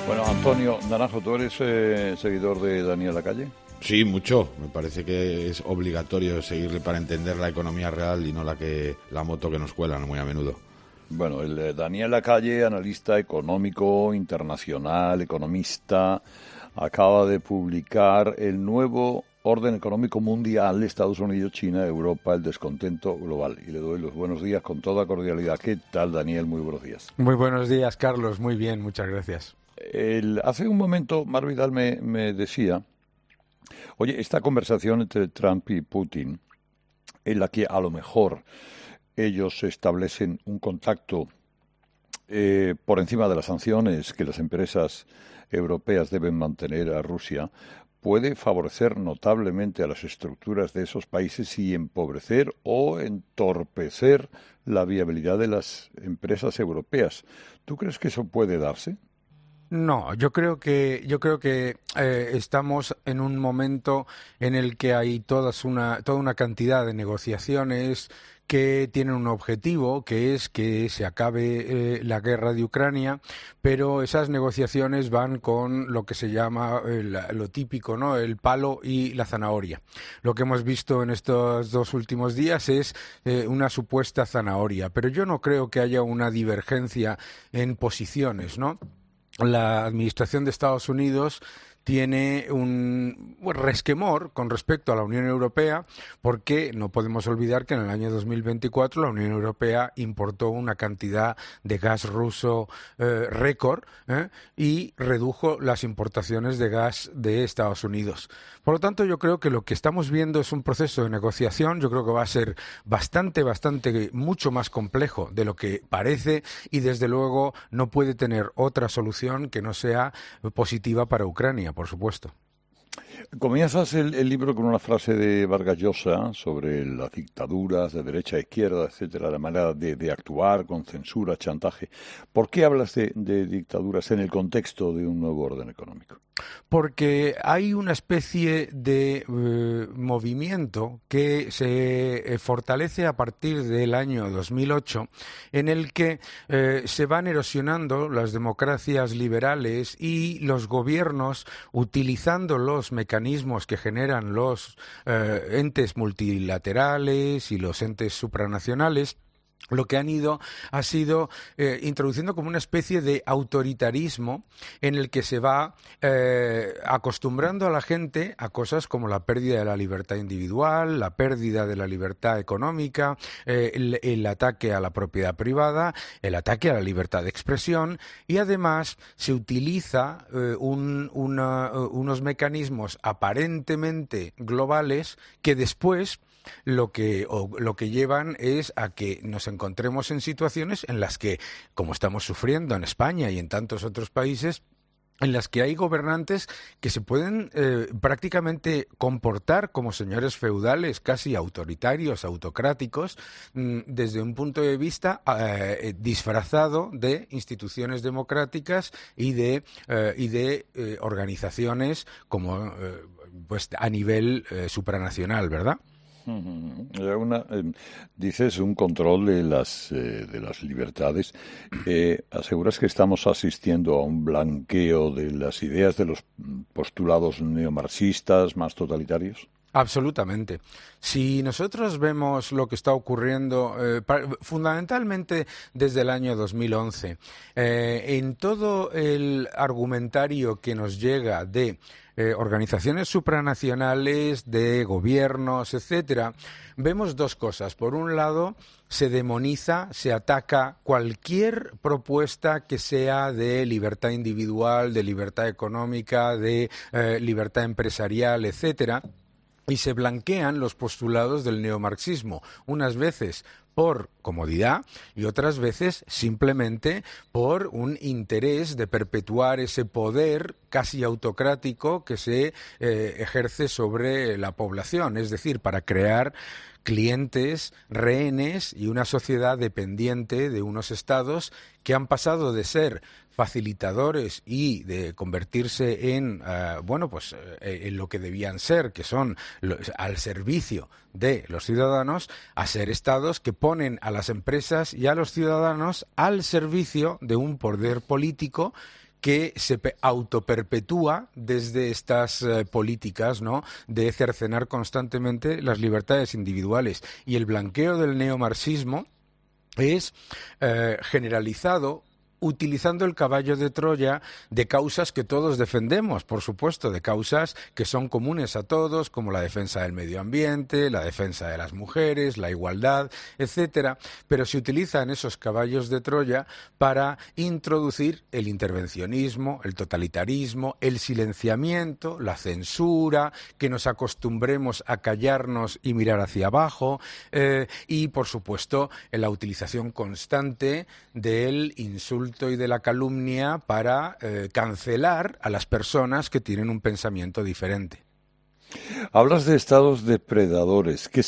Bueno, Antonio Naranjo, ¿tú eres seguidor de Daniel Lacalle? Sí, mucho. Me parece que es obligatorio seguirle para entender la economía real y no la moto que nos cuelan muy a menudo. Bueno, Daniel Lacalle, analista económico internacional, economista, acaba de publicar el nuevo orden económico mundial, Estados Unidos, China, Europa, el descontento global. Y le doy los buenos días con toda cordialidad. ¿Qué tal, Daniel? Muy buenos días. Muy buenos días, Carlos. Muy bien, muchas gracias. Hace un momento, Mar Vidal me decía, oye, esta conversación entre Trump y Putin, en la que a lo mejor ellos establecen un contacto por encima de las sanciones que las empresas europeas deben mantener a Rusia, puede favorecer notablemente a las estructuras de esos países y empobrecer o entorpecer la viabilidad de las empresas europeas. ¿Tú crees que eso puede darse? No, yo creo que estamos en un momento en el que hay toda una cantidad de negociaciones que tienen un objetivo, que es que se acabe la guerra de Ucrania, pero esas negociaciones van con lo que se llama lo típico, ¿no? El palo y la zanahoria. Lo que hemos visto en estos 2 últimos días es una supuesta zanahoria, pero yo no creo que haya una divergencia en posiciones, ¿no? La administración de Estados Unidos tiene un resquemor con respecto a la Unión Europea, porque no podemos olvidar que en el año 2024 la Unión Europea importó una cantidad de gas ruso récord y redujo las importaciones de gas de Estados Unidos. Por lo tanto, yo creo que lo que estamos viendo es un proceso de negociación. Yo creo que va a ser mucho más complejo de lo que parece y, desde luego, no puede tener otra solución que no sea positiva para Ucrania, por supuesto. Comienzas el libro con una frase de Vargas Llosa sobre las dictaduras de derecha a izquierda, etcétera, la manera de actuar con censura, chantaje. ¿Por qué hablas de dictaduras en el contexto de un nuevo orden económico? Porque hay una especie de movimiento que se fortalece a partir del año 2008, en el que se van erosionando las democracias liberales y los gobiernos, utilizando los mecanismos que generan los entes multilaterales y los entes supranacionales. Lo que ha sido introduciendo como una especie de autoritarismo en el que se va acostumbrando a la gente a cosas como la pérdida de la libertad individual, la pérdida de la libertad económica, el ataque a la propiedad privada, el ataque a la libertad de expresión, y además se utiliza unos mecanismos aparentemente globales que después lo que llevan es a que nos encontremos en situaciones en las que, como estamos sufriendo en España y en tantos otros países, en las que hay gobernantes que se pueden prácticamente comportar como señores feudales, casi autoritarios, autocráticos, desde un punto de vista disfrazado de instituciones democráticas y de organizaciones como pues a nivel supranacional, ¿verdad? Dices un control de las libertades. ¿Aseguras que estamos asistiendo a un blanqueo de las ideas de los postulados neomarxistas más totalitarios? Absolutamente. Si nosotros vemos lo que está ocurriendo, fundamentalmente desde el año 2011, en todo el argumentario que nos llega de organizaciones supranacionales, de gobiernos, etcétera, vemos 2 cosas. Por un lado, se demoniza, se ataca cualquier propuesta que sea de libertad individual, de libertad económica, de libertad empresarial, etcétera. Y se blanquean los postulados del neomarxismo, unas veces por comodidad y otras veces simplemente por un interés de perpetuar ese poder casi autocrático que se ejerce sobre la población, es decir, para crear clientes, rehenes y una sociedad dependiente de unos estados que han pasado de ser facilitadores y de convertirse en en lo que debían ser, que son al servicio de los ciudadanos, a ser estados que ponen a las empresas y a los ciudadanos al servicio de un poder político que se autoperpetúa desde estas políticas, ¿no?, de cercenar constantemente las libertades individuales. Y el blanqueo del neomarxismo es generalizado, utilizando el caballo de Troya de causas que todos defendemos, por supuesto, de causas que son comunes a todos, como la defensa del medio ambiente, la defensa de las mujeres, la igualdad, etcétera, pero se utilizan esos caballos de Troya para introducir el intervencionismo, el totalitarismo, el silenciamiento, la censura, que nos acostumbremos a callarnos y mirar hacia abajo, y, por supuesto, la utilización constante del insulto y de la calumnia para cancelar a las personas que tienen un pensamiento diferente. Hablas de estados depredadores. ¿Qué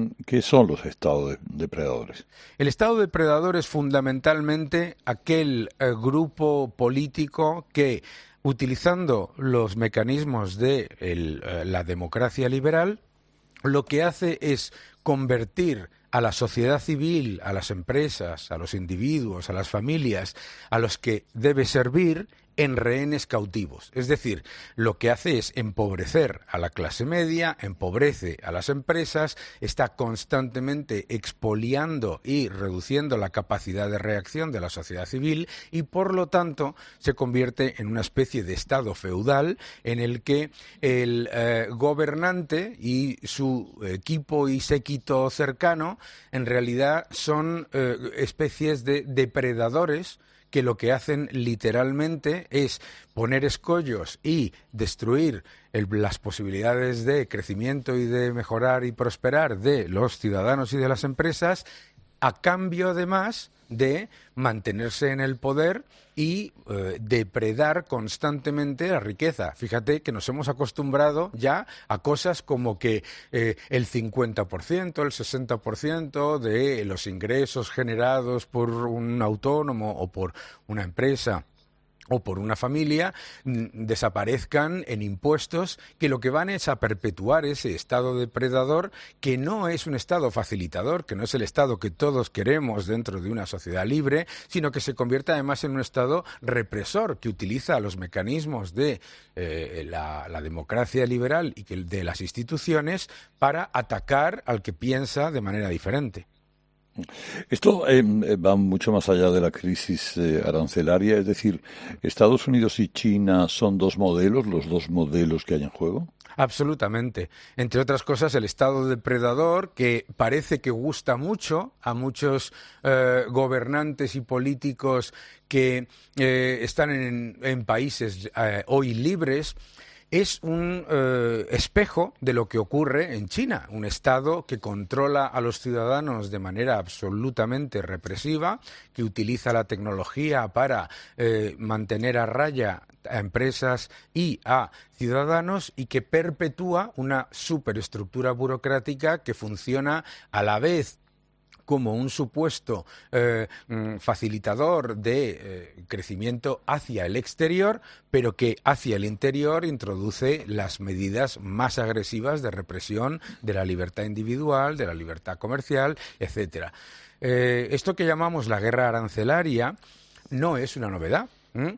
son los estados depredadores? El estado depredador es fundamentalmente aquel grupo político que, utilizando los mecanismos de la democracia liberal, lo que hace es convertir a la sociedad civil, a las empresas, a los individuos, a las familias, a los que debe servir, en rehenes cautivos. Es decir, lo que hace es empobrecer a la clase media, empobrece a las empresas, está constantemente expoliando y reduciendo la capacidad de reacción de la sociedad civil y, por lo tanto, se convierte en una especie de estado feudal en el que el gobernante y su equipo y séquito cercano en realidad son especies de depredadores que lo que hacen literalmente es poner escollos y destruir las posibilidades de crecimiento y de mejorar y prosperar de los ciudadanos y de las empresas, a cambio además de mantenerse en el poder y depredar constantemente la riqueza. Fíjate que nos hemos acostumbrado ya a cosas como que el 50%, el 60% de los ingresos generados por un autónomo o por una empresa o por una familia desaparezcan en impuestos que lo que van es a perpetuar ese estado depredador, que no es un estado facilitador, que no es el estado que todos queremos dentro de una sociedad libre, sino que se convierte además en un estado represor que utiliza los mecanismos de la democracia liberal y de las instituciones para atacar al que piensa de manera diferente. Esto va mucho más allá de la crisis arancelaria, es decir, ¿Estados Unidos y China son dos modelos, los dos modelos que hay en juego? Absolutamente. Entre otras cosas, el estado depredador, que parece que gusta mucho a muchos gobernantes y políticos que están en países hoy libres, es un espejo de lo que ocurre en China, un Estado que controla a los ciudadanos de manera absolutamente represiva, que utiliza la tecnología para mantener a raya a empresas y a ciudadanos y que perpetúa una superestructura burocrática que funciona a la vez como un supuesto facilitador de crecimiento hacia el exterior, pero que hacia el interior introduce las medidas más agresivas de represión de la libertad individual, de la libertad comercial, etcétera. Esto que llamamos la guerra arancelaria no es una novedad.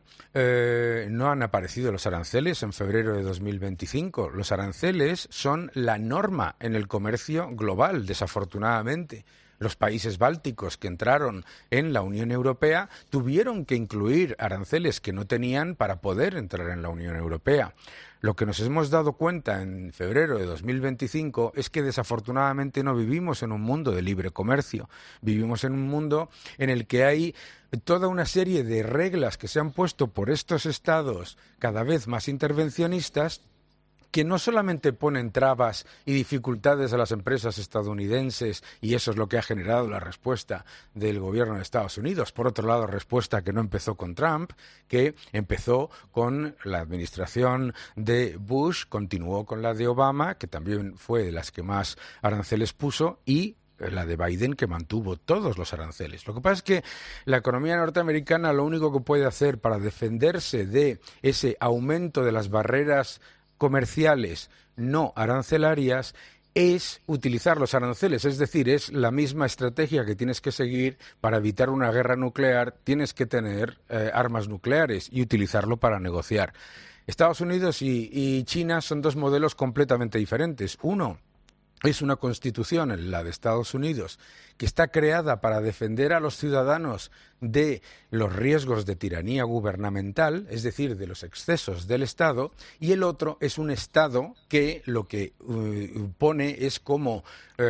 No han aparecido los aranceles en febrero de 2025. Los aranceles son la norma en el comercio global, desafortunadamente. Los países bálticos que entraron en la Unión Europea tuvieron que incluir aranceles que no tenían para poder entrar en la Unión Europea. Lo que nos hemos dado cuenta en febrero de 2025 es que desafortunadamente no vivimos en un mundo de libre comercio. Vivimos en un mundo en el que hay toda una serie de reglas que se han puesto por estos estados cada vez más intervencionistas, que no solamente ponen trabas y dificultades a las empresas estadounidenses, y eso es lo que ha generado la respuesta del gobierno de Estados Unidos. Por otro lado, respuesta que no empezó con Trump, que empezó con la administración de Bush, continuó con la de Obama, que también fue de las que más aranceles puso, y la de Biden, que mantuvo todos los aranceles. Lo que pasa es que la economía norteamericana lo único que puede hacer para defenderse de ese aumento de las barreras comerciales no arancelarias es utilizar los aranceles, es decir, es la misma estrategia que tienes que seguir para evitar una guerra nuclear, tienes que tener armas nucleares y utilizarlo para negociar. Estados Unidos y China son dos modelos completamente diferentes. Uno es una constitución, la de Estados Unidos, que está creada para defender a los ciudadanos de los riesgos de tiranía gubernamental, es decir, de los excesos del Estado, y el otro es un Estado que lo que pone es como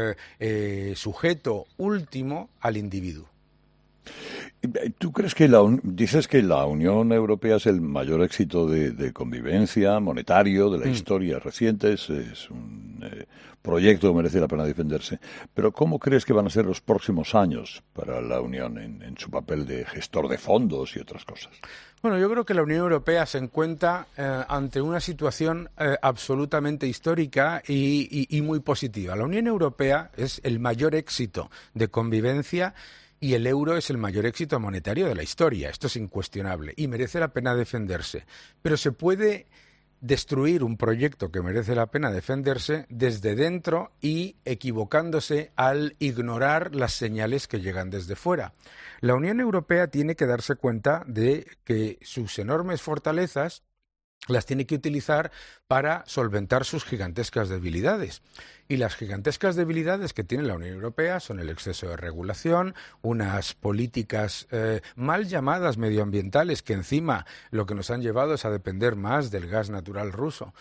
sujeto último al individuo. ¿Tú crees que dices que la Unión Europea es el mayor éxito de convivencia monetario de la historia reciente? Es un proyecto que merece la pena defenderse. Pero ¿cómo crees que van a ser los próximos años para la Unión en su papel de gestor de fondos y otras cosas? Bueno, yo creo que la Unión Europea se encuentra ante una situación absolutamente histórica y muy positiva. La Unión Europea es el mayor éxito de convivencia y el euro es el mayor éxito monetario de la historia. Esto es incuestionable y merece la pena defenderse. Pero se puede destruir un proyecto que merece la pena defenderse desde dentro y equivocándose al ignorar las señales que llegan desde fuera. La Unión Europea tiene que darse cuenta de que sus enormes fortalezas las tiene que utilizar para solventar sus gigantescas debilidades. Y las gigantescas debilidades que tiene la Unión Europea son el exceso de regulación, unas políticas mal llamadas medioambientales que encima lo que nos han llevado es a depender más del gas natural ruso.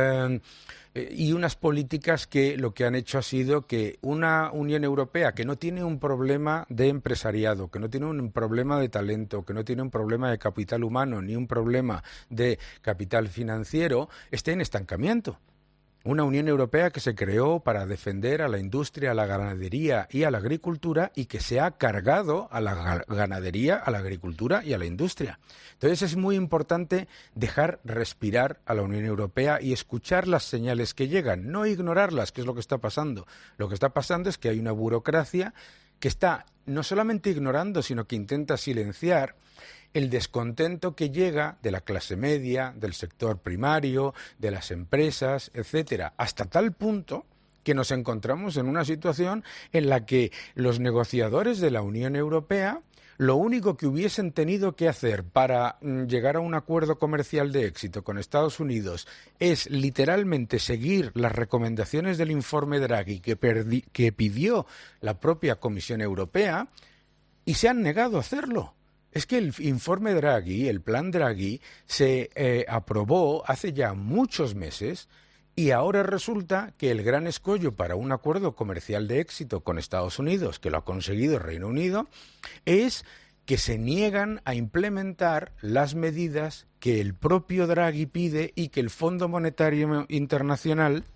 Y unas políticas que lo que han hecho ha sido que una Unión Europea que no tiene un problema de empresariado, que no tiene un problema de talento, que no tiene un problema de capital humano, ni un problema de capital financiero, esté en estancamiento. Una Unión Europea que se creó para defender a la industria, a la ganadería y a la agricultura y que se ha cargado a la ganadería, a la agricultura y a la industria. Entonces es muy importante dejar respirar a la Unión Europea y escuchar las señales que llegan, no ignorarlas, que es lo que está pasando. Lo que está pasando es que hay una burocracia que está no solamente ignorando, sino que intenta silenciar el descontento que llega de la clase media, del sector primario, de las empresas, etcétera, hasta tal punto que nos encontramos en una situación en la que los negociadores de la Unión Europea lo único que hubiesen tenido que hacer para llegar a un acuerdo comercial de éxito con Estados Unidos es literalmente seguir las recomendaciones del informe Draghi que pidió la propia Comisión Europea y se han negado a hacerlo. Es que el informe Draghi, el plan Draghi, se aprobó hace ya muchos meses y ahora resulta que el gran escollo para un acuerdo comercial de éxito con Estados Unidos, que lo ha conseguido el Reino Unido, es que se niegan a implementar las medidas que el propio Draghi pide y que el Fondo Monetario Internacional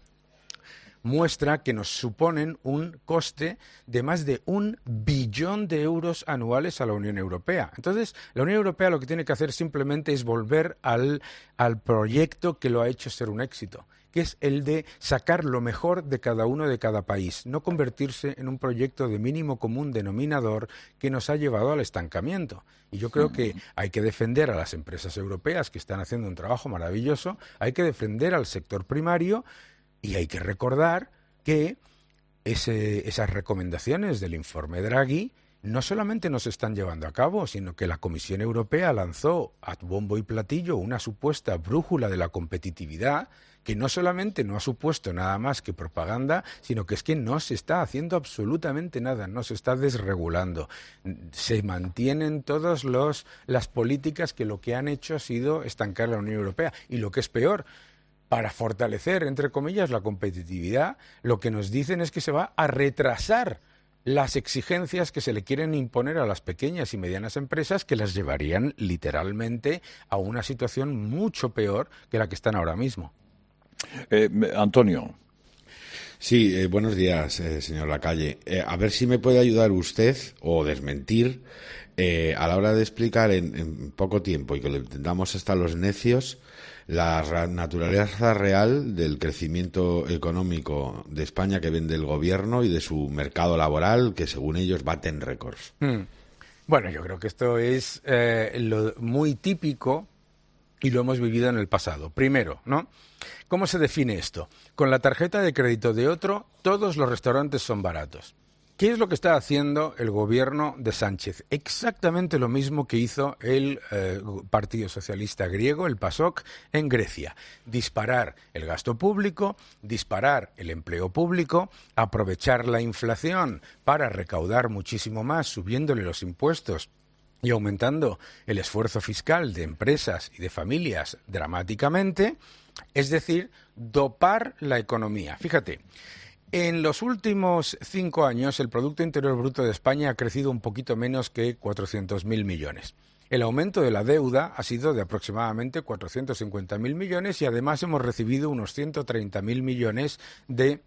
muestra que nos suponen un coste de más de 1 billón de euros anuales a la Unión Europea. Entonces, la Unión Europea lo que tiene que hacer simplemente es volver al proyecto que lo ha hecho ser un éxito, que es el de sacar lo mejor de cada uno de cada país, no convertirse en un proyecto de mínimo común denominador que nos ha llevado al estancamiento. Y yo creo que hay que defender a las empresas europeas que están haciendo un trabajo maravilloso, hay que defender al sector primario. Y hay que recordar que esas recomendaciones del informe Draghi no solamente no se están llevando a cabo, sino que la Comisión Europea lanzó a bombo y platillo una supuesta brújula de la competitividad que no solamente no ha supuesto nada más que propaganda, sino que es que no se está haciendo absolutamente nada, no se está desregulando. Se mantienen todas las políticas que lo que han hecho ha sido estancar la Unión Europea. Y lo que es peor, para fortalecer, entre comillas, la competitividad, lo que nos dicen es que se va a retrasar las exigencias que se le quieren imponer a las pequeñas y medianas empresas que las llevarían literalmente a una situación mucho peor que la que están ahora mismo. Antonio. Sí, buenos días, señor Lacalle. A ver si me puede ayudar usted o desmentir a la hora de explicar en poco tiempo y que lo entendamos hasta los necios la naturaleza real del crecimiento económico de España que vende el gobierno y de su mercado laboral que según ellos baten récords. Bueno, yo creo que esto es lo muy típico y lo hemos vivido en el pasado. Primero, ¿no? ¿Cómo se define esto? Con la tarjeta de crédito de otro, todos los restaurantes son baratos. ¿Qué es lo que está haciendo el gobierno de Sánchez? Exactamente lo mismo que hizo el Partido Socialista griego, el PASOK, en Grecia. Disparar el gasto público, disparar el empleo público, aprovechar la inflación para recaudar muchísimo más, subiéndole los impuestos y aumentando el esfuerzo fiscal de empresas y de familias dramáticamente, es decir, dopar la economía. Fíjate. En los últimos 5 años, el Producto Interior Bruto de España ha crecido un poquito menos que 400.000 millones. El aumento de la deuda ha sido de aproximadamente 450.000 millones y además hemos recibido unos 130.000 millones de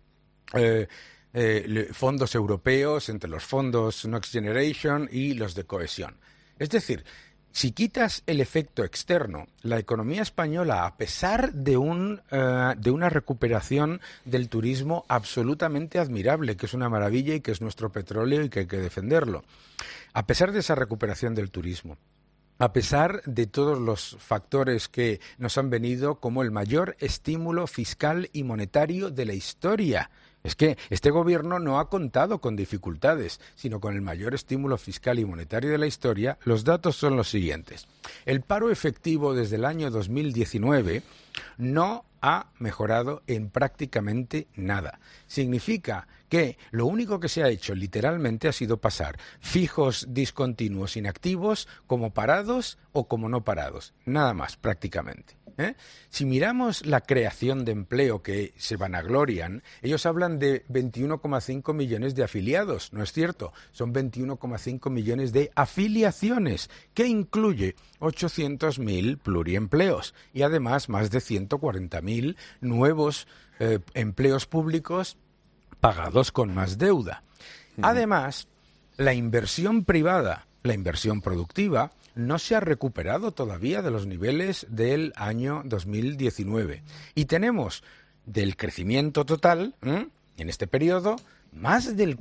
fondos europeos, entre los fondos Next Generation y los de cohesión. Es decir, si quitas el efecto externo, la economía española, a pesar de una recuperación del turismo absolutamente admirable, que es una maravilla y que es nuestro petróleo y que hay que defenderlo, a pesar de esa recuperación del turismo, a pesar de todos los factores que nos han venido como el mayor estímulo fiscal y monetario de la historia. Es que este gobierno no ha contado con dificultades, sino con el mayor estímulo fiscal y monetario de la historia. Los datos son los siguientes. El paro efectivo desde el año 2019 no ha mejorado en prácticamente nada. Significa que lo único que se ha hecho literalmente ha sido pasar fijos discontinuos inactivos como parados o como no parados. Nada más, prácticamente. Si miramos la creación de empleo que se vanaglorian, ellos hablan de 21,5 millones de afiliados. No es cierto, son 21,5 millones de afiliaciones, que incluye 800.000 pluriempleos y además más de 140.000 nuevos empleos públicos pagados con más deuda. Además, la inversión privada, la inversión productiva, no se ha recuperado todavía de los niveles del año 2019. Y tenemos del crecimiento total, en este periodo, más del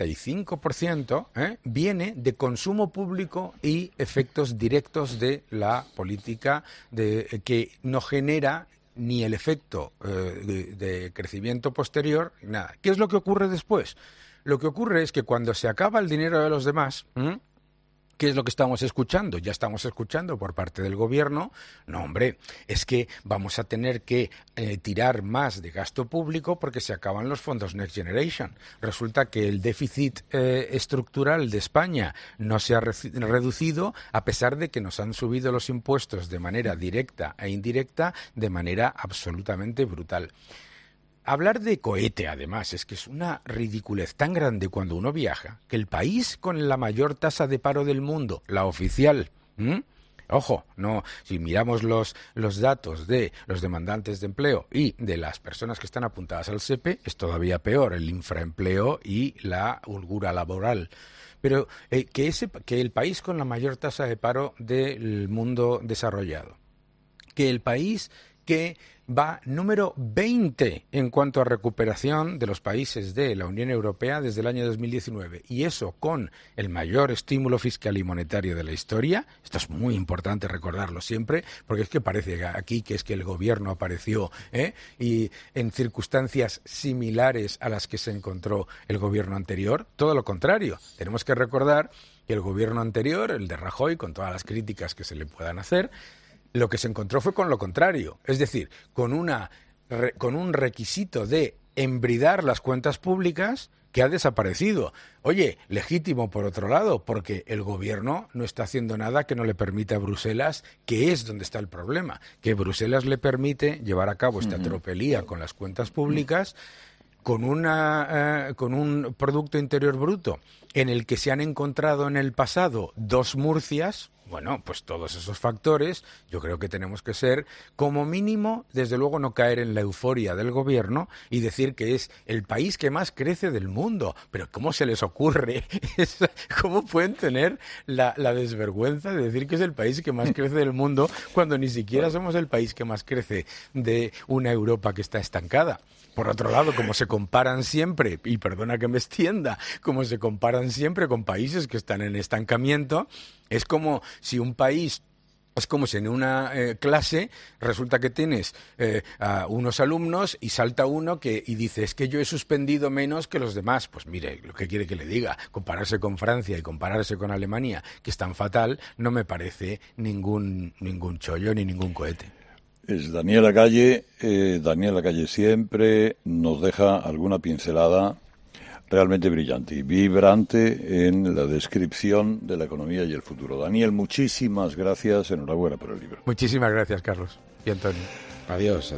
45% viene de consumo público y efectos directos de la política que no genera ni el efecto de crecimiento posterior, nada. ¿Qué es lo que ocurre después? Lo que ocurre es que cuando se acaba el dinero de los demás, ¿qué es lo que estamos escuchando? Ya estamos escuchando por parte del gobierno, no hombre, es que vamos a tener que tirar más de gasto público porque se acaban los fondos Next Generation. Resulta que el déficit estructural de España no se ha reducido a pesar de que nos han subido los impuestos de manera directa e indirecta de manera absolutamente brutal. Hablar de cohete, además, es que es una ridiculez tan grande cuando uno viaja, que el país con la mayor tasa de paro del mundo, la oficial, ojo, no, si miramos los datos de los demandantes de empleo y de las personas que están apuntadas al SEPE, es todavía peor el infraempleo y la holgura laboral. Pero que el país con la mayor tasa de paro del mundo desarrollado, que el país que va número 20 en cuanto a recuperación de los países de la Unión Europea desde el año 2019. Y eso con el mayor estímulo fiscal y monetario de la historia. Esto es muy importante recordarlo siempre, porque es que parece aquí que es que el gobierno apareció y en circunstancias similares a las que se encontró el gobierno anterior. Todo lo contrario. Tenemos que recordar que el gobierno anterior, el de Rajoy, con todas las críticas que se le puedan hacer, lo que se encontró fue con lo contrario, es decir, con un requisito de embridar las cuentas públicas que ha desaparecido. Oye, legítimo por otro lado, porque el gobierno no está haciendo nada que no le permita a Bruselas, que es donde está el problema, que Bruselas le permite llevar a cabo esta tropelía con las cuentas públicas, con un Producto Interior Bruto en el que se han encontrado en el pasado 2 Murcias. Bueno, pues todos esos factores, yo creo que tenemos que ser, como mínimo, desde luego no caer en la euforia del gobierno y decir que es el país que más crece del mundo. Pero ¿cómo se les ocurre? ¿Cómo pueden tener la desvergüenza de decir que es el país que más crece del mundo cuando ni siquiera somos el país que más crece de una Europa que está estancada? Por otro lado, como se comparan siempre, y perdona que me extienda, como se comparan siempre con países que están en estancamiento, es como si un país Es como si en una clase resulta que tienes a unos alumnos y salta uno y dice, es que yo he suspendido menos que los demás. Pues mire, lo que quiere que le diga, compararse con Francia y compararse con Alemania, que es tan fatal, no me parece ningún chollo ni ningún cohete. Es Daniel Lacalle. Daniel Lacalle siempre nos deja alguna pincelada realmente brillante y vibrante en la descripción de la economía y el futuro. Daniel, muchísimas gracias, enhorabuena por el libro. Muchísimas gracias, Carlos y Antonio. Adiós.